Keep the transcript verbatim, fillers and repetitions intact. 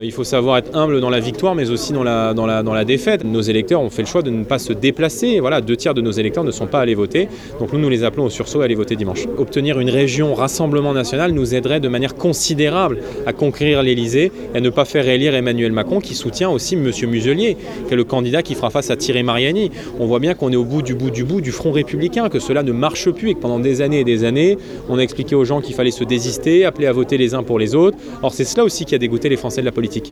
Il faut savoir être humble dans la victoire, mais aussi dans la, dans, la, dans la défaite. Nos électeurs ont fait le choix de ne pas se déplacer. Voilà, deux tiers de nos électeurs ne sont pas allés voter. Donc nous, nous les appelons au sursaut à aller voter dimanche. Obtenir une région Rassemblement national nous aiderait de manière considérable à conquérir l'Élysée et à ne pas faire élire Emmanuel Macron, qui soutient aussi M. Muselier, qui est le candidat qui fera face à Thierry Mariani. On voit bien qu'on est au bout du bout du bout du front républicain, que cela ne marche plus et que pendant des années et des années, on a expliqué aux gens qu'il fallait se désister, appeler à voter les uns pour les autres. Or, c'est cela aussi qui a dégoûté les Français de la politique.